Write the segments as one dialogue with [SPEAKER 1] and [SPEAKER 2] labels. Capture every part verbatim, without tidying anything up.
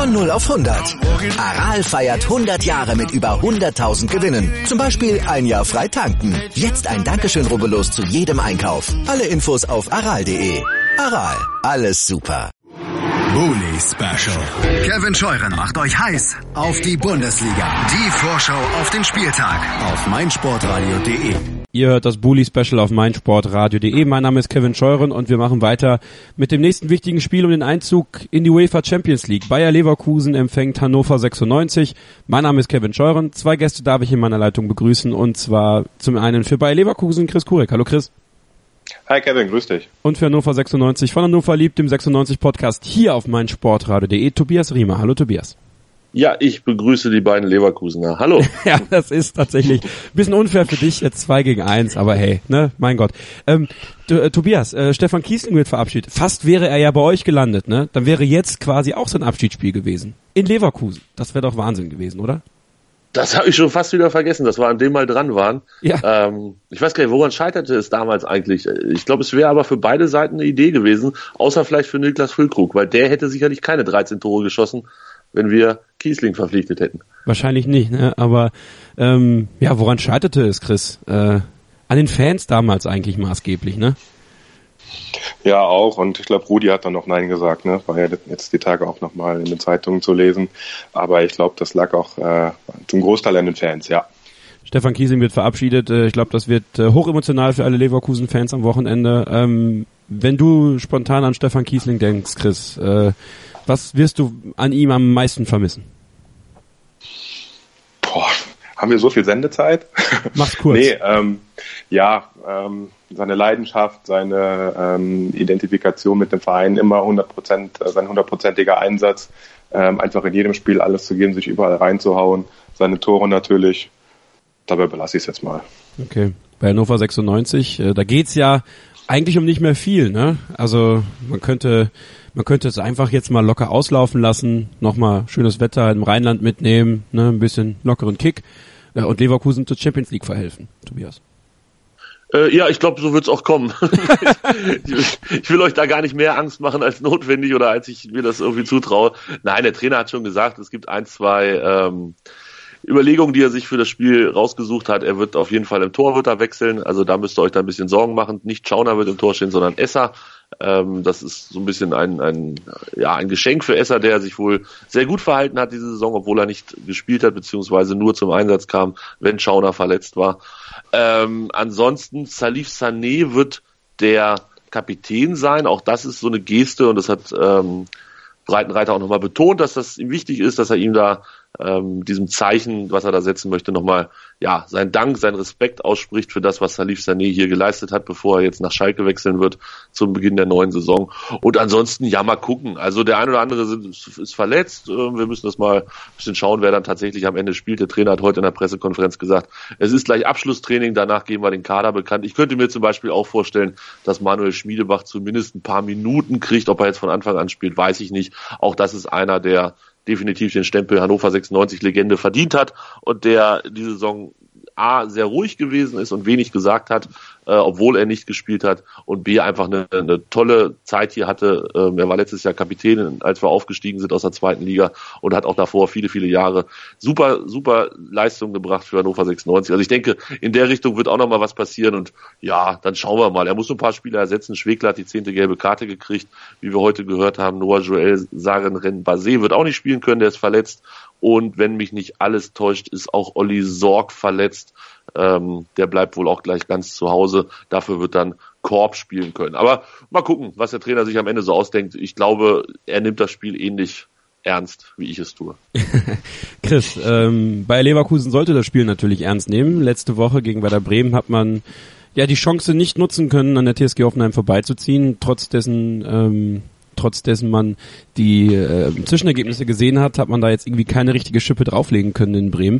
[SPEAKER 1] Von null auf hundert. Aral feiert hundert Jahre mit über hunderttausend Gewinnen. Zum Beispiel ein Jahr frei tanken. Jetzt ein Dankeschön, rubbellos zu jedem Einkauf. Alle Infos auf aral punkt de. Aral, alles super.
[SPEAKER 2] Bully Special. Kevin Scheuren macht euch heiß auf die Bundesliga. Die Vorschau auf den Spieltag auf meinsportradio punkt de.
[SPEAKER 3] Ihr hört das Bully Special auf meinsportradio punkt de. Mein Name ist Kevin Scheuren und wir machen weiter mit dem nächsten wichtigen Spiel um den Einzug in die UEFA Champions League. Bayer Leverkusen empfängt Hannover sechsundneunzig. Mein Name ist Kevin Scheuren. Zwei Gäste darf ich in meiner Leitung begrüßen, und zwar zum einen für Bayer Leverkusen Chris Kurek. Hallo Chris.
[SPEAKER 4] Hi Kevin, grüß dich.
[SPEAKER 3] Und für Hannover sechsundneunzig von Hannover liebt, dem sechsundneunzig Podcast hier auf meinsportradio punkt de, Tobias Riemer. Hallo Tobias. Ja, ich begrüße die beiden Leverkusener. Hallo. Ja, das ist tatsächlich ein bisschen unfair für dich, jetzt zwei gegen eins, aber hey, ne, mein Gott. Ähm, du, äh, Tobias, äh, Stefan Kiesling wird verabschiedet. Fast wäre er ja bei euch gelandet, ne? Dann wäre jetzt quasi auch sein Abschiedsspiel gewesen. In Leverkusen. Das wäre doch Wahnsinn gewesen, oder?
[SPEAKER 5] Das habe ich schon fast wieder vergessen, dass wir an dem mal dran waren. Ja. Ähm, ich weiß gar nicht, woran scheiterte es damals eigentlich? Ich glaube, es wäre aber für beide Seiten eine Idee gewesen, außer vielleicht für Niklas Füllkrug, weil der hätte sicherlich keine dreizehn Tore geschossen, wenn wir Kiesling verpflichtet hätten. Wahrscheinlich nicht, ne? Aber ähm, ja, woran scheiterte es, Chris? Äh, an den Fans damals eigentlich maßgeblich, ne?
[SPEAKER 4] Ja, auch. Und ich glaube, Rudi hat dann noch Nein gesagt, ne? War ja jetzt die Tage auch nochmal in den Zeitungen zu lesen. Aber ich glaube, das lag auch äh, zum Großteil an den Fans, ja.
[SPEAKER 3] Stefan Kiesling wird verabschiedet. Ich glaube, das wird hochemotional für alle Leverkusen-Fans am Wochenende. Ähm, wenn du spontan an Stefan Kiesling denkst, Chris, äh, was wirst du an ihm am meisten vermissen?
[SPEAKER 4] Boah, haben wir so viel Sendezeit?
[SPEAKER 3] Mach's kurz.
[SPEAKER 4] nee, ähm, ja, ähm, seine Leidenschaft, seine ähm, Identifikation mit dem Verein, immer hundert Prozent, äh, sein hundertprozentiger Einsatz, ähm, einfach in jedem Spiel alles zu geben, sich überall reinzuhauen, seine Tore natürlich. Dabei belasse ich es jetzt mal.
[SPEAKER 3] Okay, bei Hannover sechsundneunzig, äh, da geht's ja eigentlich um nicht mehr viel, ne? Also man könnte man könnte es einfach jetzt mal locker auslaufen lassen, nochmal schönes Wetter im Rheinland mitnehmen, ne, ein bisschen lockeren Kick äh, und Leverkusen zur Champions League verhelfen, Tobias.
[SPEAKER 5] Äh, ja, ich glaube, so wird's auch kommen. ich, ich will euch da gar nicht mehr Angst machen als notwendig oder als ich mir das irgendwie zutraue. Nein, der Trainer hat schon gesagt, es gibt ein, zwei ähm, Überlegungen, die er sich für das Spiel rausgesucht hat. Er wird auf jeden Fall im Tor wird er wechseln, also da müsst ihr euch da ein bisschen Sorgen machen. Nicht Schauner wird im Tor stehen, sondern Esser. Ähm, das ist so ein bisschen ein, ein, ja, ein Geschenk für Esser, der sich wohl sehr gut verhalten hat diese Saison, obwohl er nicht gespielt hat, beziehungsweise nur zum Einsatz kam, wenn Schauner verletzt war. Ähm, ansonsten, Salif Sané wird der Kapitän sein. Auch das ist so eine Geste und das hat ähm, Breitenreiter auch nochmal betont, dass das ihm wichtig ist, dass er ihm da ähm, diesem Zeichen, was er da setzen möchte, nochmal ja seinen Dank, seinen Respekt ausspricht für das, was Salif Sané hier geleistet hat, bevor er jetzt nach Schalke wechseln wird zum Beginn der neuen Saison. Und ansonsten, ja, mal gucken. Also der ein oder andere ist, ist verletzt. Wir müssen das mal ein bisschen schauen, wer dann tatsächlich am Ende spielt. Der Trainer hat heute in der Pressekonferenz gesagt, es ist gleich Abschlusstraining, danach geben wir den Kader bekannt. Ich könnte mir zum Beispiel auch vorstellen, dass Manuel Schmiedebach zumindest ein paar Minuten kriegt. Ob er jetzt von Anfang an spielt, weiß ich nicht. Auch das ist einer, der definitiv den Stempel Hannover sechsundneunzig Legende verdient hat und der diese Saison A, sehr ruhig gewesen ist und wenig gesagt hat, äh, obwohl er nicht gespielt hat, und B, einfach eine, eine tolle Zeit hier hatte. Ähm, er war letztes Jahr Kapitän, als wir aufgestiegen sind aus der zweiten Liga, und hat auch davor viele, viele Jahre super, super Leistungen gebracht für Hannover sechsundneunzig. Also ich denke, in der Richtung wird auch noch mal was passieren, und ja, dann schauen wir mal. Er muss ein paar Spieler ersetzen. Schwegler hat die zehnte gelbe Karte gekriegt, wie wir heute gehört haben. Noah Joel Saren-Ren-Basé wird auch nicht spielen können, der ist verletzt. Und wenn mich nicht alles täuscht, ist auch Olli Sorg verletzt. Ähm, der bleibt wohl auch gleich ganz zu Hause. Dafür wird dann Korb spielen können. Aber mal gucken, was der Trainer sich am Ende so ausdenkt. Ich glaube, er nimmt das Spiel ähnlich ernst, wie ich es tue.
[SPEAKER 3] Chris, ähm, bei Leverkusen sollte das Spiel natürlich ernst nehmen. Letzte Woche gegen Werder Bremen hat man ja die Chance nicht nutzen können, an der T S G Hoffenheim vorbeizuziehen, trotz dessen... Ähm Trotz dessen man die äh, Zwischenergebnisse gesehen hat, hat man da jetzt irgendwie keine richtige Schippe drauflegen können in Bremen.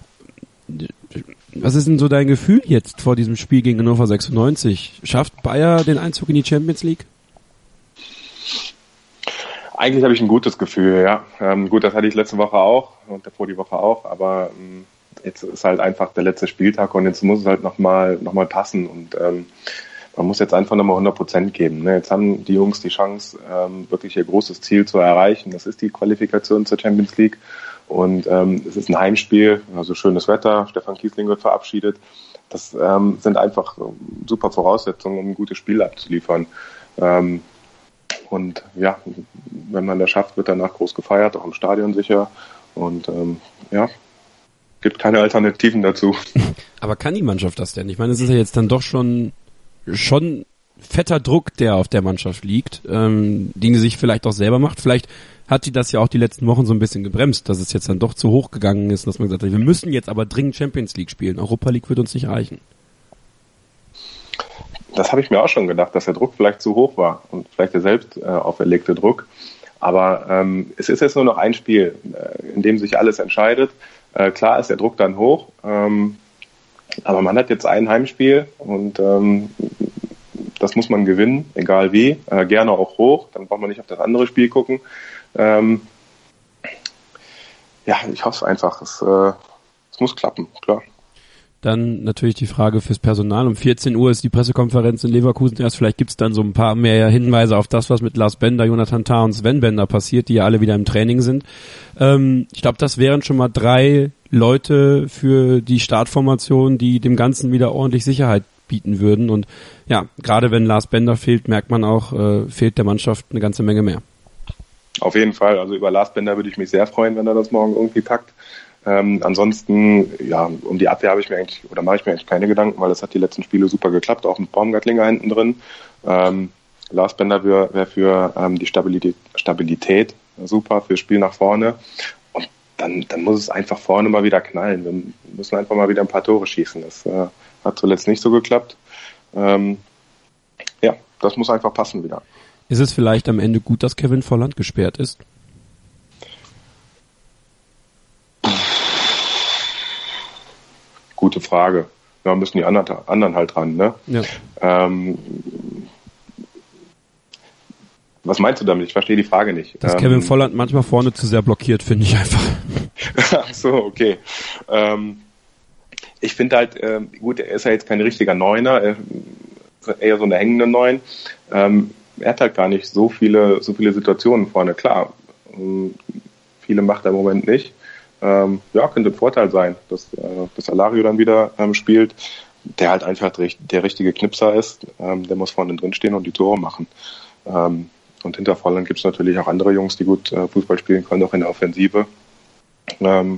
[SPEAKER 3] Was ist denn so dein Gefühl jetzt vor diesem Spiel gegen Hannover sechsundneunzig? Schafft Bayer den Einzug in die Champions League?
[SPEAKER 4] Eigentlich habe ich ein gutes Gefühl, ja. Ähm, gut, das hatte ich letzte Woche auch und davor die Woche auch, aber ähm, jetzt ist halt einfach der letzte Spieltag und jetzt muss es halt nochmal noch mal passen, und ähm, man muss jetzt einfach nochmal hundert Prozent geben. Ne? Jetzt haben die Jungs die Chance, ähm, wirklich ihr großes Ziel zu erreichen. Das ist die Qualifikation zur Champions League. Und ähm, es ist ein Heimspiel, also schönes Wetter, Stefan Kiesling wird verabschiedet. Das ähm, sind einfach super Voraussetzungen, um ein gutes Spiel abzuliefern. Ähm, und ja, wenn man das schafft, wird danach groß gefeiert, auch im Stadion sicher. Und ähm, ja, gibt keine Alternativen dazu.
[SPEAKER 3] Aber kann die Mannschaft das denn? Ich meine, es ist ja jetzt dann doch schon schon fetter Druck, der auf der Mannschaft liegt, ähm, den sie sich vielleicht auch selber macht. Vielleicht hat die das ja auch die letzten Wochen so ein bisschen gebremst, dass es jetzt dann doch zu hoch gegangen ist, dass man gesagt hat, wir müssen jetzt aber dringend Champions League spielen. Europa League wird uns nicht reichen.
[SPEAKER 4] Das habe ich mir auch schon gedacht, dass der Druck vielleicht zu hoch war und vielleicht der selbst äh, auferlegte Druck. Aber ähm, es ist jetzt nur noch ein Spiel, äh, in dem sich alles entscheidet. Äh, klar ist der Druck dann hoch, ähm, aber man hat jetzt ein Heimspiel und ähm, das muss man gewinnen, egal wie. Äh, gerne auch hoch, dann braucht man nicht auf das andere Spiel gucken. Ähm, ja, ich hoffe einfach, es, äh, es muss klappen, klar.
[SPEAKER 3] Dann natürlich die Frage fürs Personal. Um vierzehn Uhr ist die Pressekonferenz in Leverkusen erst. Vielleicht gibt's dann so ein paar mehr Hinweise auf das, was mit Lars Bender, Jonathan Tah und Sven Bender passiert, die ja alle wieder im Training sind. Ähm, ich glaube, das wären schon mal drei Leute für die Startformation, die dem Ganzen wieder ordentlich Sicherheit bieten würden. Und ja, gerade wenn Lars Bender fehlt, merkt man auch, äh, fehlt der Mannschaft eine ganze Menge mehr.
[SPEAKER 4] Auf jeden Fall. Also über Lars Bender würde ich mich sehr freuen, wenn er das morgen irgendwie packt. Ähm, ansonsten, ja, um die Abwehr habe ich mir eigentlich, oder mache ich mir eigentlich keine Gedanken, weil das hat die letzten Spiele super geklappt, auch mit Baumgartlinger hinten drin. Ähm, Lars Bender wäre wär für ähm, die Stabilität, Stabilität super, fürs Spiel nach vorne. Und dann, dann muss es einfach vorne mal wieder knallen. Wir müssen einfach mal wieder ein paar Tore schießen. Das äh, hat zuletzt nicht so geklappt. Ähm, ja, das muss einfach passen wieder.
[SPEAKER 3] Ist es vielleicht am Ende gut, dass Kevin Volland gesperrt ist?
[SPEAKER 4] Gute Frage. Ja, müssen die anderen, anderen halt dran, ne? Ja. Ähm, was meinst du damit? Ich verstehe die Frage nicht.
[SPEAKER 3] Dass ähm, Kevin Volland manchmal vorne zu sehr blockiert, finde ich einfach.
[SPEAKER 4] Ach so, okay. Ähm, ich finde halt, ähm, gut, er ist ja jetzt kein richtiger Neuner, er ist eher so eine hängende Neun. Ähm, er hat halt gar nicht so viele, so viele Situationen vorne. Klar, ähm, viele macht er im Moment nicht. Ähm, ja, könnte ein Vorteil sein, dass, äh, dass Alario dann wieder ähm, spielt, der halt einfach der, der richtige Knipser ist, ähm, der muss vorne drin stehen und die Tore machen. Ähm, und hinter Volland gibt es natürlich auch andere Jungs, die gut äh, Fußball spielen können, auch in der Offensive. Ähm,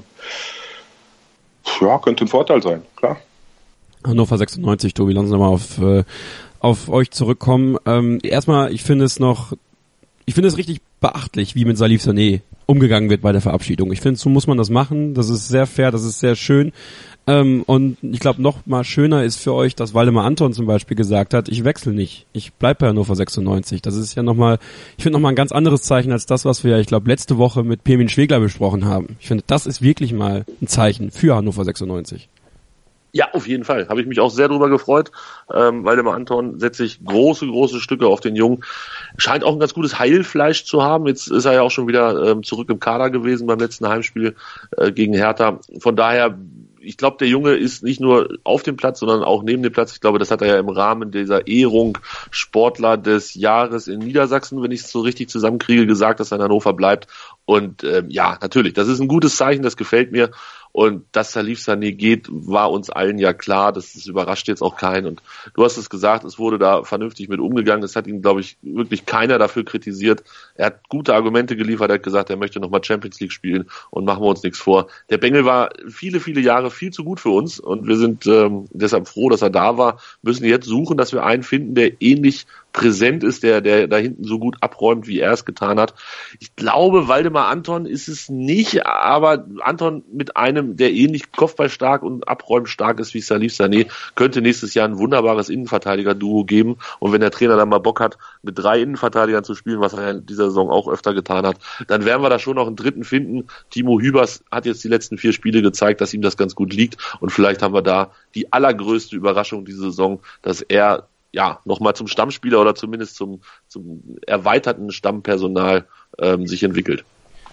[SPEAKER 4] ja, könnte ein Vorteil sein, klar.
[SPEAKER 3] Hannover sechsundneunzig, Tobi, lassen Sie mal auf, äh, auf euch zurückkommen. Ähm, erstmal, ich finde es noch, ich finde es richtig beachtlich, wie mit Salif Sané umgegangen wird bei der Verabschiedung. Ich finde, so muss man das machen. Das ist sehr fair, das ist sehr schön. Ähm, und ich glaube, noch mal schöner ist für euch, dass Waldemar Anton zum Beispiel gesagt hat, ich wechsle nicht. Ich bleib bei Hannover sechsundneunzig. Das ist ja nochmal, ich finde nochmal ein ganz anderes Zeichen als das, was wir, ich glaube, letzte Woche mit Pirmin Schwegler besprochen haben. Ich finde, das ist wirklich mal ein Zeichen für Hannover sechsundneunzig.
[SPEAKER 5] Ja, auf jeden Fall. Habe ich mich auch sehr drüber gefreut. Ähm, Waldemar Anton setzt sich große, große Stücke auf den Jungen. Scheint auch ein ganz gutes Heilfleisch zu haben. Jetzt ist er ja auch schon wieder ähm, zurück im Kader gewesen beim letzten Heimspiel äh, gegen Hertha. Von daher, ich glaube, der Junge ist nicht nur auf dem Platz, sondern auch neben dem Platz. Ich glaube, das hat er ja im Rahmen dieser Ehrung Sportler des Jahres in Niedersachsen, wenn ich es so richtig zusammenkriege, gesagt, dass er in Hannover bleibt. Und ähm, ja, natürlich, das ist ein gutes Zeichen, das gefällt mir. Und dass Salif Sané geht, war uns allen ja klar. Das, das überrascht jetzt auch keinen. Und du hast es gesagt, es wurde da vernünftig mit umgegangen. Es hat ihn, glaube ich, wirklich keiner dafür kritisiert. Er hat gute Argumente geliefert. Er hat gesagt, er möchte nochmal Champions League spielen. Und machen wir uns nichts vor. Der Bengel war viele, viele Jahre viel zu gut für uns. Und wir sind ähm, deshalb froh, dass er da war. Müssen jetzt suchen, dass wir einen finden, der ähnlich präsent ist, der der da hinten so gut abräumt, wie er es getan hat. Ich glaube, Waldemar Anton ist es nicht, aber Anton mit einem, der ähnlich kopfballstark und abräumstark ist wie Salif Sané, könnte nächstes Jahr ein wunderbares Innenverteidiger-Duo geben. Und wenn der Trainer dann mal Bock hat, mit drei Innenverteidigern zu spielen, was er in dieser Saison auch öfter getan hat, dann werden wir da schon noch einen dritten finden. Timo Hübers hat jetzt die letzten vier Spiele gezeigt, dass ihm das ganz gut liegt. Und vielleicht haben wir da die allergrößte Überraschung diese Saison, dass er ja, nochmal zum Stammspieler oder zumindest zum, zum erweiterten Stammpersonal ähm, sich entwickelt.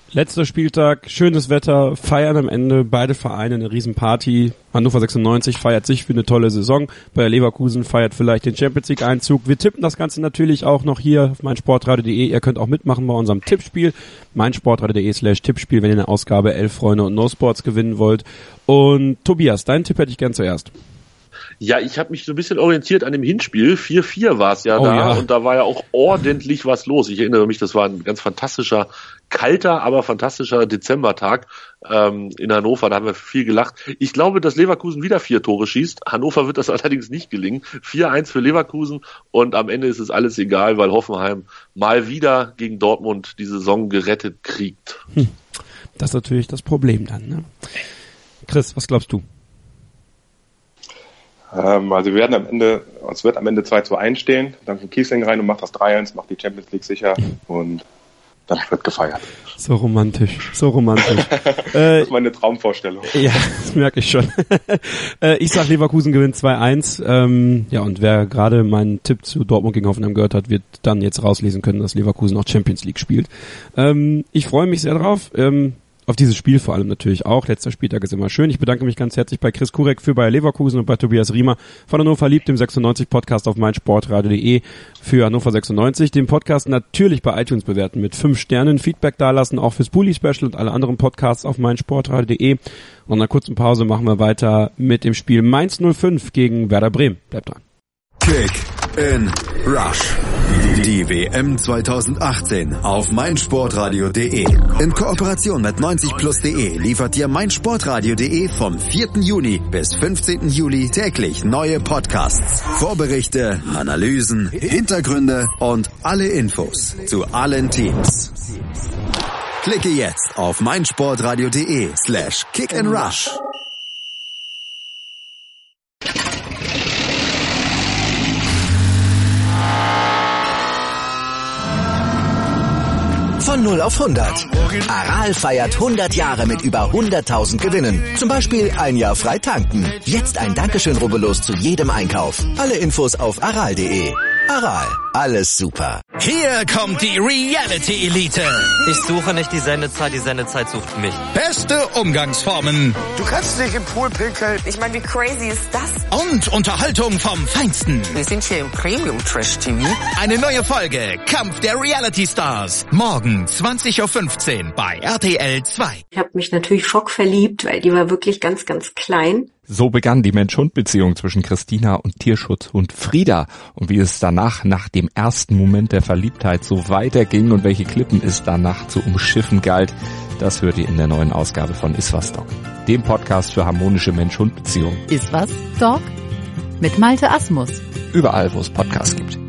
[SPEAKER 3] Letzter Spieltag, schönes Wetter, feiern am Ende, beide Vereine eine Riesenparty. Hannover sechsundneunzig feiert sich für eine tolle Saison, Bayer Leverkusen feiert vielleicht den Champions League Einzug. Wir tippen das Ganze natürlich auch noch hier auf meinsportradio punkt de. Ihr könnt auch mitmachen bei unserem Tippspiel, meinsportradio punkt de slash Tippspiel, wenn ihr eine Ausgabe elf Freunde und No Sports gewinnen wollt. Und Tobias, deinen Tipp hätte ich gern zuerst.
[SPEAKER 5] Ja, ich habe mich so ein bisschen orientiert an dem Hinspiel. vier vier war es ja
[SPEAKER 3] oh,
[SPEAKER 5] da
[SPEAKER 3] ja.
[SPEAKER 5] und da war ja auch ordentlich was los. Ich erinnere mich, das war ein ganz fantastischer, kalter, aber fantastischer Dezembertag ähm, in Hannover. Da haben wir viel gelacht. Ich glaube, dass Leverkusen wieder vier Tore schießt. Hannover wird das allerdings nicht gelingen. vier eins für Leverkusen und am Ende ist es alles egal, weil Hoffenheim mal wieder gegen Dortmund die Saison gerettet kriegt.
[SPEAKER 3] Hm. Das ist natürlich das Problem dann, ne? Chris, was glaubst du?
[SPEAKER 4] Also wir werden am Ende, es wird am Ende zwei zu eins stehen, dann kommt Kiesling rein und macht das drei eins, macht die Champions League sicher und dann wird gefeiert.
[SPEAKER 3] So romantisch, so romantisch.
[SPEAKER 4] Das ist meine Traumvorstellung.
[SPEAKER 3] Ja, das merke ich schon. Ich sag, Leverkusen gewinnt zwei eins. Ähm, ja, und wer gerade meinen Tipp zu Dortmund gegen Hoffenheim gehört hat, wird dann jetzt rauslesen können, dass Leverkusen auch Champions League spielt. Ähm, ich freue mich sehr drauf. Ähm, Auf dieses Spiel vor allem natürlich auch. Letzter Spieltag ist immer schön. Ich bedanke mich ganz herzlich bei Chris Kurek für Bayer Leverkusen und bei Tobias Riemer von Hannover liebt, dem sechsundneunzig Podcast auf meinsportradio punkt de für Hannover sechsundneunzig. Den Podcast natürlich bei iTunes bewerten mit fünf Sternen, Feedback dalassen, auch fürs Bully Special und alle anderen Podcasts auf meinsportradio punkt de. Und nach einer kurzen Pause machen wir weiter mit dem Spiel Mainz null fünf gegen Werder Bremen. Bleibt dran.
[SPEAKER 2] Kick in Rush. Die W M zwanzig achtzehn auf meinsportradio punkt de. In Kooperation mit neunzig plus punkt de liefert dir meinsportradio punkt de vom vierten Juni bis fünfzehnten Juli täglich neue Podcasts, Vorberichte, Analysen, Hintergründe und alle Infos zu allen Teams. Klicke jetzt auf meinsportradio punkt de slash kick and rush.
[SPEAKER 1] Von null auf hundert. Aral feiert hundert Jahre mit über hunderttausend Gewinnen. Zum Beispiel ein Jahr frei tanken. Jetzt ein Dankeschön, rubbellos zu jedem Einkauf. Alle Infos auf aral punkt de. Aral, alles super.
[SPEAKER 6] Hier kommt die Reality Elite.
[SPEAKER 7] Ich suche nicht die Sendezeit, die Sendezeit sucht mich.
[SPEAKER 6] Beste Umgangsformen.
[SPEAKER 8] Du kannst nicht im Pool pinkeln. Ich meine, wie crazy ist das?
[SPEAKER 6] Und Unterhaltung vom Feinsten.
[SPEAKER 8] Wir sind hier im Premium-Trash-T V.
[SPEAKER 6] Eine neue Folge, Kampf der Reality Stars. Morgen zwanzig Uhr fünfzehn bei R T L zwei.
[SPEAKER 9] Ich habe mich natürlich schockverliebt, weil die war wirklich ganz, ganz klein.
[SPEAKER 10] So begann die Mensch-Hund-Beziehung zwischen Christina und Tierschutzhund Frieda. Und wie es danach, nach dem ersten Moment der Verliebtheit, so weiterging und welche Klippen es danach zu umschiffen galt, das hört ihr in der neuen Ausgabe von Iswas Dog, dem Podcast für harmonische Mensch-Hund-Beziehungen.
[SPEAKER 11] Iswas Dog mit Malte Asmus.
[SPEAKER 10] Überall, wo es Podcasts gibt.